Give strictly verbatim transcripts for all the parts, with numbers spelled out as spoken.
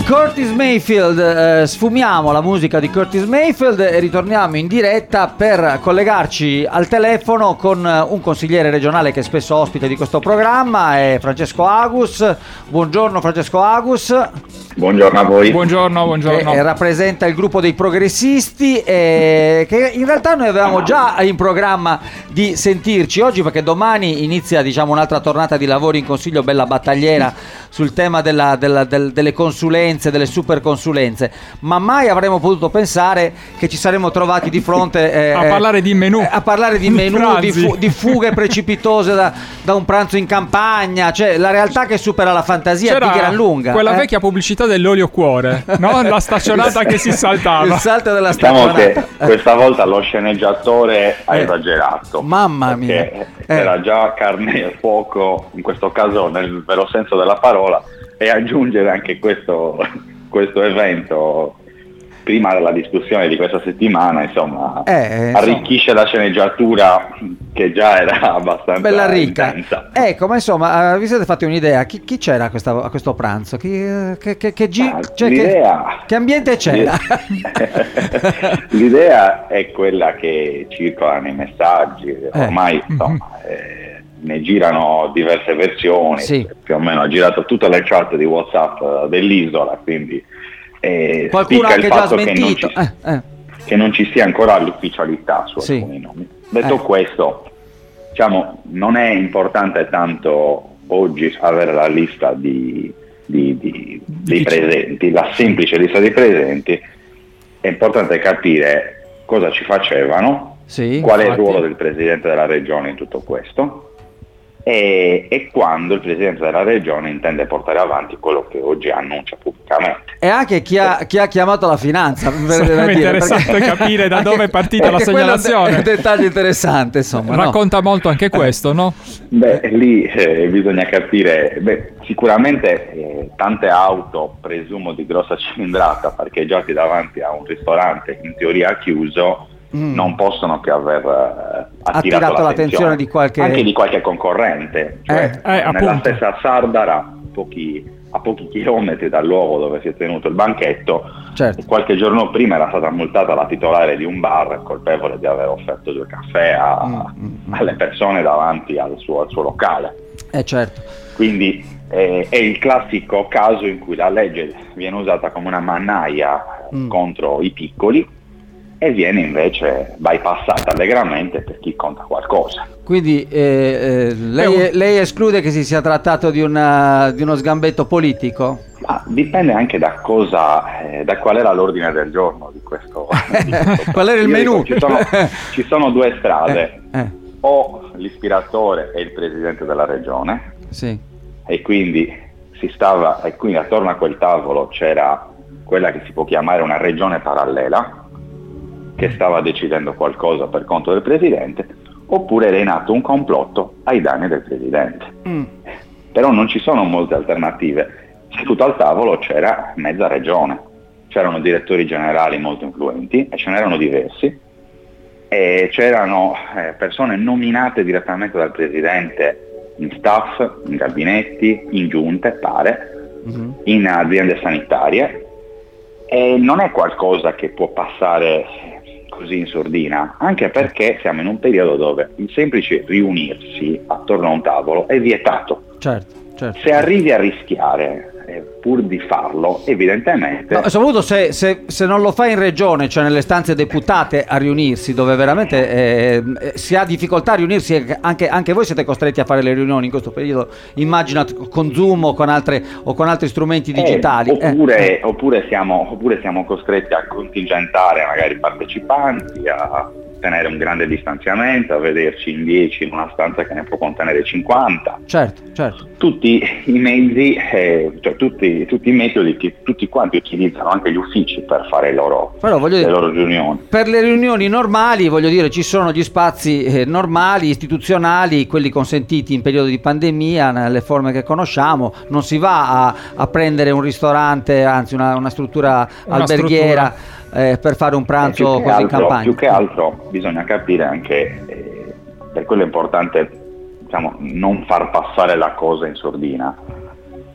Curtis Mayfield, eh, sfumiamo la musica di Curtis Mayfield e ritorniamo in diretta per collegarci al telefono con un consigliere regionale che è spesso ospite di questo programma, è Francesco Agus. Buongiorno Francesco Agus. Buongiorno a voi. Buongiorno, buongiorno. Che rappresenta il gruppo dei progressisti e che in realtà noi avevamo già in programma di sentirci oggi, perché domani inizia, diciamo, un'altra tornata di lavori in Consiglio bella battagliera sul tema della, della, del, delle consulenze, delle super consulenze, ma mai avremmo potuto pensare che ci saremmo trovati di fronte eh, a parlare di menù, eh, a parlare di menù, di, fu- di fughe precipitose da, da un pranzo in campagna, cioè la realtà che supera la fantasia. C'era di gran lunga quella eh? vecchia pubblicità dell'olio cuore, no? La staccionata che si saltava, il salto della diciamo staccionata. Che questa volta lo sceneggiatore ha Eh. esagerato, Mamma mia, perché eh. era già carne e fuoco, in questo caso nel vero senso della parola, e aggiungere anche questo, questo evento prima della discussione di questa settimana, insomma, Eh, arricchisce la sceneggiatura che già era abbastanza bella ricca. intensa. Ecco, ma insomma, eh, vi siete fatti un'idea? Chi, chi c'era a, questa, a questo pranzo? Chi, eh, che, che, che, gi- Ah, cioè, l'idea- che, che ambiente c'era? L'idea è quella che circola nei messaggi, ormai insomma, eh, ne girano diverse versioni, Sì. più o meno ha girato tutte le chat di WhatsApp eh, dell'isola, quindi eh, Qualcuno ha spica il anche già fatto che non, smentito. ci, Eh, eh. che non ci sia ancora l'ufficialità su Sì. alcuni nomi. Detto Eh. questo, diciamo, non è importante tanto oggi avere la lista di, di, di, dei presenti, la semplice lista dei presenti, è importante capire cosa ci facevano, Sì, qual è il infatti. ruolo del Presidente della Regione in tutto questo e, e quando il Presidente della Regione intende portare avanti quello che oggi annuncia pubblicamente. E anche chi ha, chi ha chiamato la finanza. per- per Sarebbe dire, interessante perché- capire da dove è partita la perché quello segnalazione. È un dettaglio interessante, insomma. no? Racconta molto anche questo, no? Beh, lì eh, bisogna capire, beh, sicuramente eh, tante auto, presumo di grossa cilindrata, parcheggiate davanti a un ristorante in teoria chiuso, Mm. non possono che aver eh, attirato, Attirato l'attenzione di qualche- anche di qualche concorrente, cioè Eh, eh, nella appunto. stessa Sardara, pochi, a pochi chilometri dal luogo dove si è tenuto il banchetto, Certo. qualche giorno prima era stata multata la titolare di un bar colpevole di aver offerto due caffè a- Mm, mm, mm. alle persone davanti al suo, al suo locale. Eh, certo. Quindi eh, è il classico caso in cui la legge viene usata come una mannaia Mm. contro i piccoli e viene invece bypassata allegramente per chi conta qualcosa. Quindi eh, eh, lei, lei esclude che si sia trattato di, una, di uno sgambetto politico? Ma dipende anche da cosa, eh, da qual era l'ordine del giorno di questo. di questo Qual era il Io menù? dico, ci, sono, ci sono due strade, Eh, eh, o l'ispiratore è il presidente della regione, sì. e quindi si stava, e quindi attorno a quel tavolo c'era quella che si può chiamare una regione parallela che stava decidendo qualcosa per conto del presidente, oppure era in atto un complotto ai danni del presidente. Mm. Però non ci sono molte alternative. Seduto al tavolo c'era mezza regione, c'erano direttori generali molto influenti e ce n'erano diversi, e c'erano eh, persone nominate direttamente dal presidente in staff, in gabinetti, in giunte, pare, Mhm. in aziende sanitarie, e non è qualcosa che può passare così in sordina, anche perché siamo in un periodo dove il semplice riunirsi attorno a un tavolo è vietato. Certo, certo. Se arrivi a rischiare eh, pur di farlo, evidentemente No, soprattutto se, se, se non lo fai in regione, cioè nelle stanze deputate a riunirsi, dove veramente eh, eh, si ha difficoltà a riunirsi, e anche, anche voi siete costretti a fare le riunioni in questo periodo, immagino con Zoom o con, altre, o con altri strumenti Eh, digitali. Eh, oppure, eh. oppure, siamo, oppure siamo costretti a contingentare magari i partecipanti, a tenere un grande distanziamento, a vederci in dieci in una stanza che ne può contenere cinquanta. Certo, certo. Tutti i mezzi, eh, cioè tutti, tutti i metodi che tutti quanti utilizzano, anche gli uffici, per fare i loro, Però voglio le dire, loro riunioni. per le riunioni normali, voglio dire, ci sono gli spazi eh, normali, istituzionali, quelli consentiti in periodo di pandemia, nelle forme che conosciamo. Non si va a, a prendere un ristorante, anzi una, una struttura Una alberghiera eh, per fare un Eh, pranzo più, che così in altro, campagna. più che altro bisogna capire anche, eh, per quello è importante, diciamo, non far passare la cosa in sordina.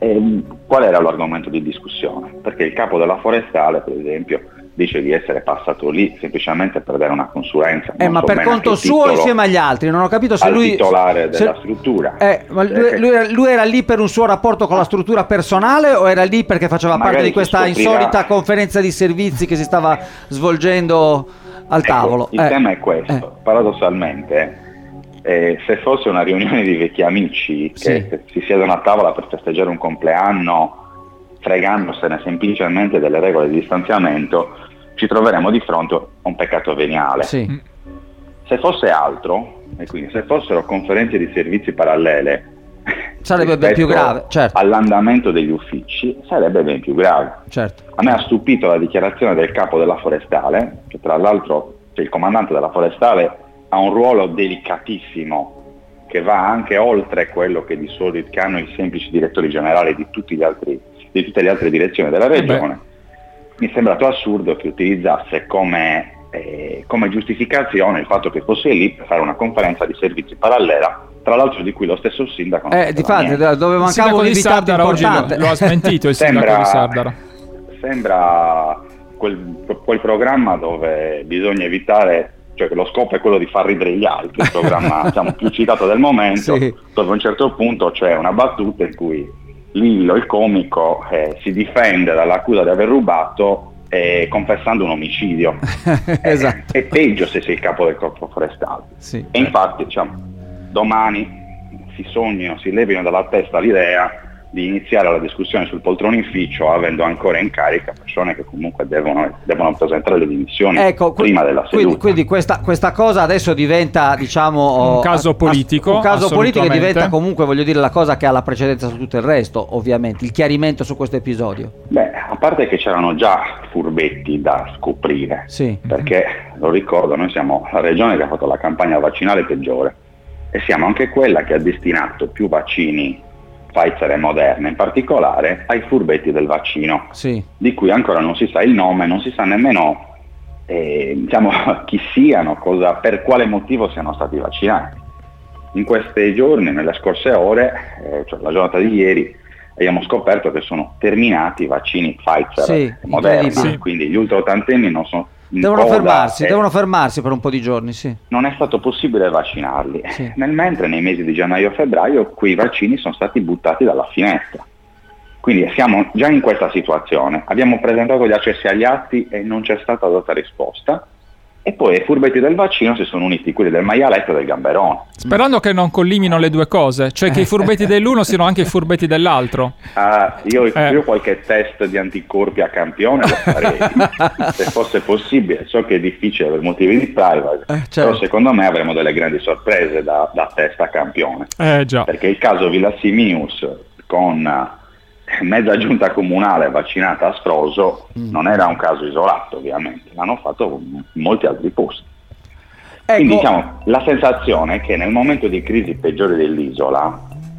E qual era l'argomento di discussione? Perché il capo della forestale, per esempio, dice di essere passato lì semplicemente per dare una consulenza. Eh, ma so per conto suo insieme agli altri, non ho capito se al lui... titolare se, della struttura. Eh, ma lui, lui, era, lui era lì per un suo rapporto con la struttura personale o era lì perché faceva Magari parte di questa scoprirà... insolita conferenza di servizi che si stava svolgendo al ecco, tavolo? Il eh. tema è questo, eh. paradossalmente, eh, se fosse una riunione di vecchi amici che sì. si siedono a tavola per festeggiare un compleanno fregandosene semplicemente delle regole di distanziamento, ci troveremo di fronte a un peccato veniale. Sì. Se fosse altro, e quindi se fossero conferenze di servizi parallele, sarebbe ben più grave, certo. All'andamento degli uffici sarebbe ben più grave. Certo. A me ha stupito la dichiarazione del capo della forestale, che tra l'altro, cioè il comandante della forestale ha un ruolo delicatissimo che va anche oltre quello che di solito che hanno i semplici direttori generali di tutti gli altri, di tutte le altre direzioni della regione. Beh. Mi è sembrato assurdo che utilizzasse come, eh, come giustificazione il fatto che fosse lì per fare una conferenza di servizi parallela, tra l'altro di cui lo stesso sindaco non eh, di fatti, dove mancava un invitato importante. Lo, lo ha smentito il sembra, sindaco di Sardara. Sembra quel, quel programma dove bisogna evitare, cioè che lo scopo è quello di far ridere gli altri, il programma diciamo, più citato del momento, sì. Dove a un certo punto c'è una battuta in cui Lillo, il comico, eh, si difende dall'accusa di aver rubato eh, confessando un omicidio. Esatto. È, è peggio se sei il capo del corpo forestale. Sì. E infatti diciamo, domani si sognino, si levino dalla testa l'idea di iniziare la discussione sul poltronificio avendo ancora in carica persone che comunque devono, devono presentare le dimissioni ecco, prima della seduta. Quindi, quindi questa, questa cosa adesso diventa diciamo un caso politico, un caso politico e diventa comunque, voglio dire, la cosa che ha la precedenza su tutto il resto, ovviamente, il chiarimento su questo episodio. Beh, a parte che c'erano già furbetti da scoprire, sì. Perché lo ricordo, noi siamo la regione che ha fatto la campagna vaccinale peggiore e siamo anche quella che ha destinato più vaccini Pfizer e Moderna in particolare ai furbetti del vaccino, sì. Di cui ancora non si sa il nome, non si sa nemmeno eh, diciamo, chi siano, cosa, per quale motivo siano stati vaccinati. In questi giorni, nelle scorse ore, eh, cioè la giornata di ieri, abbiamo scoperto che sono terminati i vaccini Pfizer sì, e Moderna, sì. Quindi gli ultraottantenni non sono Devono fermarsi, devono fermarsi per un po' di giorni, sì. Non è stato possibile vaccinarli. Sì. Nel mentre nei mesi di gennaio e febbraio quei vaccini sono stati buttati dalla finestra. Quindi siamo già in questa situazione. Abbiamo presentato gli accessi agli atti e non c'è stata data risposta. E poi ai furbetti del vaccino si sono uniti quelli del maialetto e del gamberone. Sperando che non collimino le due cose, cioè che i furbetti dell'uno siano anche i furbetti dell'altro. Uh, io, eh. io qualche test di anticorpi a campione lo farei, se fosse possibile. So che è difficile per motivi di privacy, eh, certo. Però secondo me avremo delle grandi sorprese da, da test a campione. Eh, già. Perché il caso Villasimius con mezza giunta comunale vaccinata a Stroso mm. non era un caso isolato, ovviamente, l'hanno fatto in molti altri posti. Ecco. Quindi diciamo, la sensazione è che nel momento di crisi peggiore dell'isola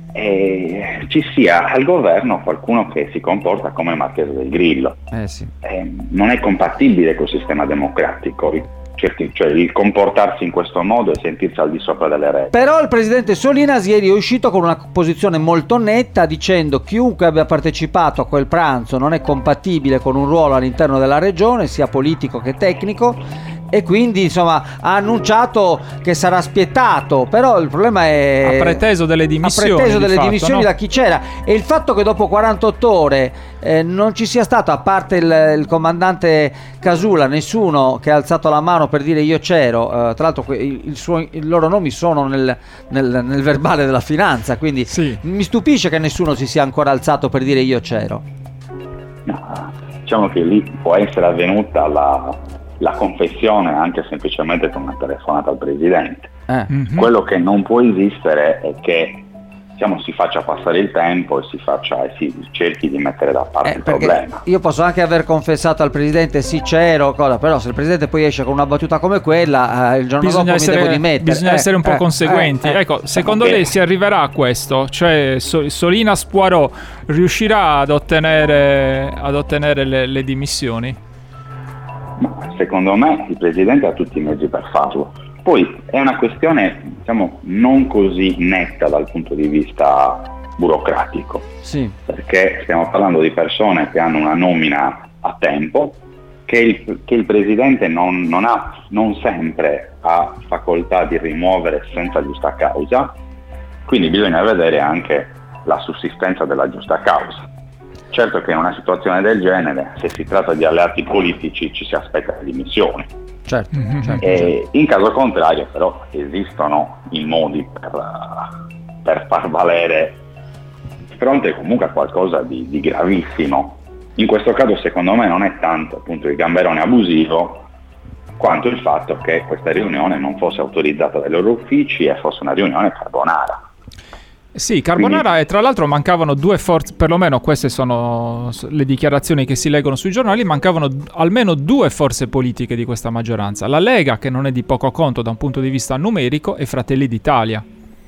eh, ci sia al governo qualcuno che si comporta come Marchese del Grillo. Eh sì. eh, non è compatibile col sistema democratico. Cioè il comportarsi in questo modo e sentirsi al di sopra delle regole. Però il presidente Solinas ieri è uscito con una posizione molto netta dicendo: chiunque abbia partecipato a quel pranzo non è compatibile con un ruolo all'interno della regione, sia politico che tecnico, e quindi insomma ha annunciato che sarà spietato. Però il problema è ha preteso delle dimissioni, ha preteso delle fatto, dimissioni no? da chi c'era, e il fatto che dopo quarantotto ore eh, non ci sia stato, a parte il, il comandante Casula, nessuno che ha alzato la mano per dire io c'ero. Uh, tra l'altro il, il suo, i loro nomi sono nel, nel, nel verbale della finanza, quindi sì. Mi stupisce che nessuno si sia ancora alzato per dire io c'ero. No, diciamo che lì può essere avvenuta la, la confessione anche semplicemente con una telefonata al presidente. Eh. Mm-hmm. Quello che non può esistere è che diciamo, si faccia passare il tempo e si faccia e si cerchi di mettere da parte eh, il problema. Io posso anche aver confessato al presidente sì c'ero, cosa, però se il presidente poi esce con una battuta come quella, eh, il giorno bisogna dopo essere, mi devo dimettere. Bisogna eh, essere un po' eh, conseguenti. Eh, eh. Ecco, secondo okay. lei si arriverà a questo? Cioè so, Solinas Poirot riuscirà ad ottenere, ad ottenere le, le dimissioni? Ma secondo me il presidente ha tutti i mezzi per farlo. Poi è una questione diciamo non così netta dal punto di vista burocratico, sì. Perché stiamo parlando di persone che hanno una nomina a tempo, che il, che il presidente non, non ha, non sempre ha facoltà di rimuovere senza giusta causa, quindi bisogna vedere anche la sussistenza della giusta causa. Certo che in una situazione del genere, se si tratta di alleati politici, ci si aspetta le dimissioni. Certo, certo, E certo. in caso contrario però esistono i modi per, per far valere di fronte comunque a qualcosa di, di gravissimo. In questo caso secondo me non è tanto appunto il gamberone abusivo quanto il fatto che questa riunione non fosse autorizzata dai loro uffici e fosse una riunione carbonara. Sì, Carbonara. Quindi... e tra l'altro mancavano due forze, perlomeno queste sono le dichiarazioni che si leggono sui giornali, mancavano almeno due forze politiche di questa maggioranza, la Lega, che non è di poco conto da un punto di vista numerico, e Fratelli d'Italia.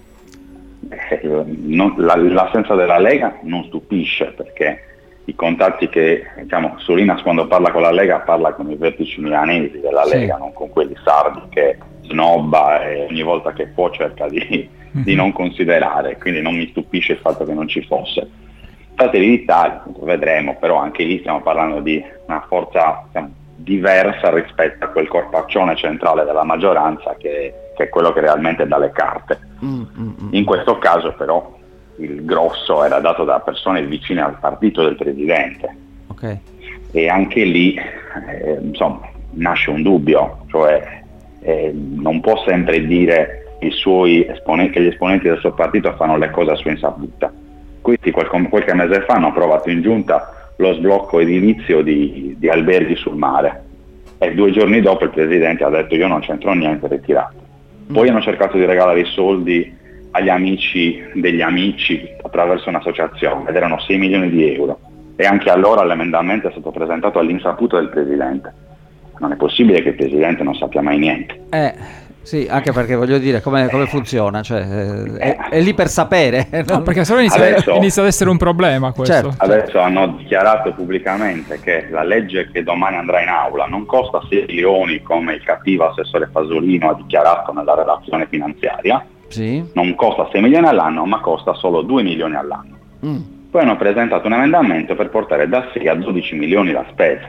Eh, non, la, l'assenza della Lega non stupisce, perché i contatti che, diciamo, Solinas quando parla con la Lega parla con i vertici milanesi della Lega, sì. Non con quelli sardi che snobba e ogni volta che può cerca di di non considerare, quindi non mi stupisce il fatto che non ci fosse. Fratelli d'Italia, vedremo, però anche lì stiamo parlando di una forza, diciamo, diversa rispetto a quel corpaccione centrale della maggioranza che, che è quello che realmente dà le carte. Mm, mm, In questo caso però il grosso era dato da persone vicine al partito del presidente, okay. E anche lì eh, insomma nasce un dubbio, cioè eh, non può sempre dire i suoi esponenti, che gli esponenti del suo partito fanno le cose a sua insaputa. Questi qualche, qualche mese fa hanno approvato in giunta lo sblocco edilizio di, di alberghi sul mare e due giorni dopo il presidente ha detto io non c'entro niente, ritirato. Poi mm. hanno cercato di regalare i soldi agli amici degli amici attraverso un'associazione ed erano sei milioni di euro e anche allora l'emendamento è stato presentato all'insaputa del presidente. Non è possibile che il presidente non sappia mai niente. Eh... Sì, anche perché voglio dire come, come funziona, cioè è, è lì per sapere. No, perché se no inizia, adesso, inizia ad essere un problema questo. Certo. Adesso hanno dichiarato pubblicamente che la legge che domani andrà in aula non costa sei milioni come il cattivo assessore Fasolino ha dichiarato nella relazione finanziaria, sì. Non costa sei milioni all'anno ma costa solo due milioni all'anno. Mm. Poi hanno presentato un emendamento per portare da sei a dodici milioni la spesa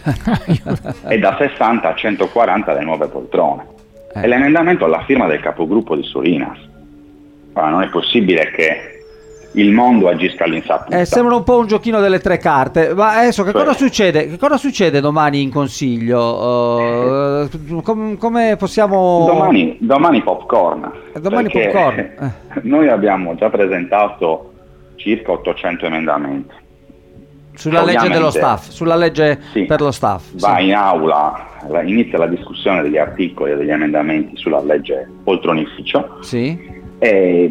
e da sessanta a centoquaranta le nuove poltrone. Eh. E l'emendamento alla firma del capogruppo di Solinas. Ora, non è possibile che il mondo agisca all'insaputa. Eh, sembra un po' un giochino delle tre carte. Ma adesso che cioè, cosa succede? Che cosa succede domani in consiglio? Uh, com- come possiamo... Domani, domani popcorn. Domani popcorn. Eh. Noi abbiamo già presentato circa ottocento emendamenti. Sulla legge dello staff, sulla legge sì, per lo staff. Va sì. in aula, inizia la discussione degli articoli e degli emendamenti sulla legge poltronificio. Sì. E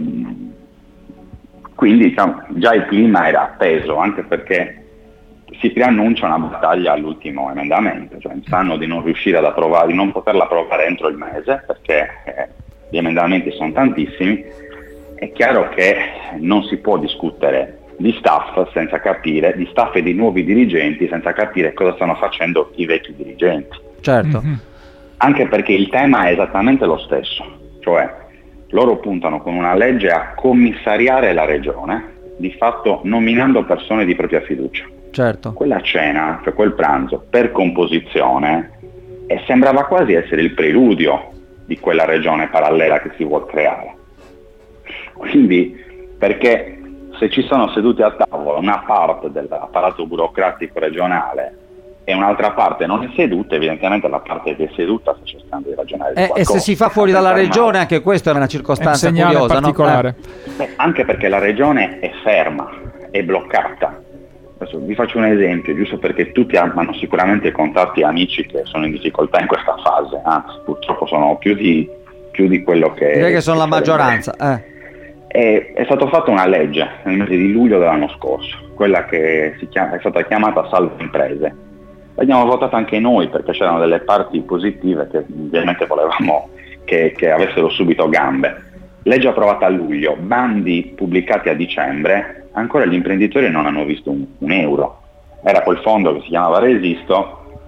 quindi diciamo, già il clima era appeso, anche perché si preannuncia una battaglia all'ultimo emendamento, cioè sanno di non riuscire ad approvare, di non poterla approvare entro il mese, perché eh, gli emendamenti sono tantissimi. È chiaro che non si può discutere di staff senza capire, di staff e di nuovi dirigenti senza capire cosa stanno facendo i vecchi dirigenti. Certo. Mm-hmm. Anche perché il tema è esattamente lo stesso, cioè loro puntano con una legge a commissariare la regione, di fatto nominando persone di propria fiducia. Certo. Quella cena, cioè quel pranzo, per composizione, e sembrava quasi essere il preludio di quella regione parallela che si vuol creare. Quindi, perché se ci sono seduti a tavola una parte dell'apparato burocratico regionale e un'altra parte non è seduta, evidentemente la parte che è seduta sta cercando di ragionare di eh, qualcosa. E se si fa fuori dalla regione, anche questa è una circostanza è un segnale curiosa, particolare. No? Beh, anche perché la regione è ferma, è bloccata. Adesso vi faccio un esempio, giusto perché tutti hanno sicuramente contatti e amici che sono in difficoltà in questa fase, anzi purtroppo sono più di, più di quello che... Direi che sono che la maggioranza. Eh. È, è stata fatta una legge nel mese di luglio dell'anno scorso, quella che si chiama, è stata chiamata Salva Imprese. L'abbiamo votata anche noi perché c'erano delle parti positive che ovviamente volevamo che, che avessero subito gambe. Legge approvata a luglio, bandi pubblicati a dicembre, ancora gli imprenditori non hanno visto un, un euro. Era quel fondo che si chiamava Resisto,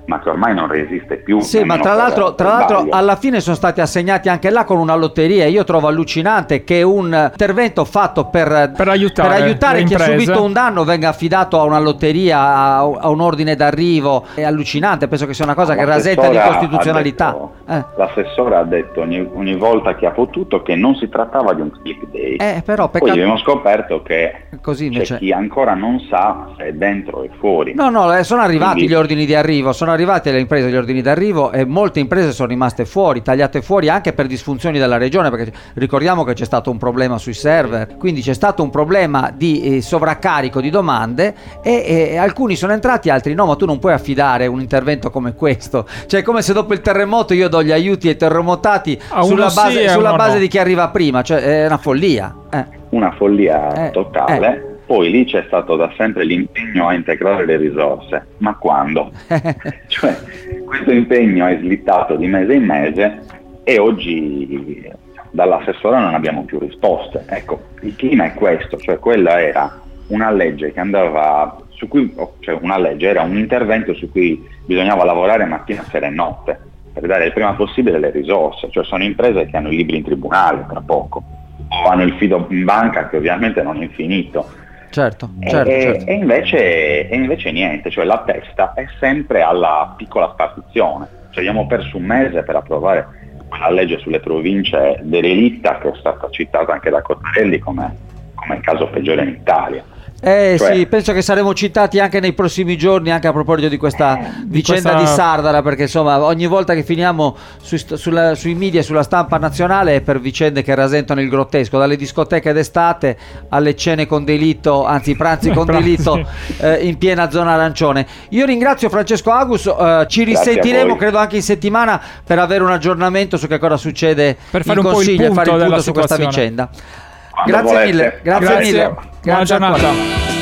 ma che ormai non resiste più. Sì, ma tra l'altro, tra l'altro alla fine sono stati assegnati anche là con una lotteria. Io trovo allucinante che un intervento fatto per, per aiutare, per aiutare chi ha imprese. subito un danno venga affidato a una lotteria, a, a un ordine d'arrivo. È allucinante, penso che sia una cosa che rasenta di costituzionalità. Detto, eh. L'assessore ha detto ogni, ogni volta che ha potuto che non si trattava di un click day. Eh, però, peccato... Poi abbiamo scoperto che Così invece... c'è chi ancora non sa se è dentro e fuori. No, no, eh, sono arrivati Quindi... gli ordini di arrivo, sono arrivati alle imprese gli ordini d'arrivo e molte imprese sono rimaste fuori, tagliate fuori anche per disfunzioni della regione, perché ricordiamo che c'è stato un problema sui server, quindi c'è stato un problema di eh, sovraccarico di domande e, e alcuni sono entrati, altri no, ma tu non puoi affidare un intervento come questo, cioè è come se dopo il terremoto io do gli aiuti ai terremotati ah, sulla base, sì, sulla base no. di chi arriva prima, cioè è una follia. Eh. Una follia eh, totale. Eh. Poi lì c'è stato da sempre l'impegno a integrare le risorse, ma quando? Cioè, questo impegno è slittato di mese in mese e oggi dall'assessore non abbiamo più risposte. Ecco, il clima è questo, cioè quella era una legge che andava, su cui, cioè una legge era un intervento su cui bisognava lavorare mattina, sera e notte per dare il prima possibile le risorse, cioè sono imprese che hanno i libri in tribunale tra poco, o hanno il fido in banca che ovviamente non è infinito. Certo, certo, e, certo. E, invece, e invece niente, cioè la testa è sempre alla piccola spartizione, cioè abbiamo perso un mese per approvare quella legge sulle province derelitta che è stata citata anche da Cottarelli come, come il caso peggiore in Italia. Eh cioè, sì, penso che saremo citati anche nei prossimi giorni, anche a proposito di questa eh, vicenda di, questa... di Sardara, perché insomma ogni volta che finiamo sui, sulla, sui media e sulla stampa nazionale è per vicende che rasentano il grottesco, dalle discoteche d'estate alle cene con delitto, anzi pranzi con delitto eh, in piena zona arancione. Io ringrazio Francesco Agus, eh, ci risentiremo credo anche in settimana per avere un aggiornamento su che cosa succede per fare in un Consiglio po' il punto e fare il punto della su questa situazione. vicenda. Quando Grazie volete. mille, grazie, Grazie. mille. Buona Grazie giornata.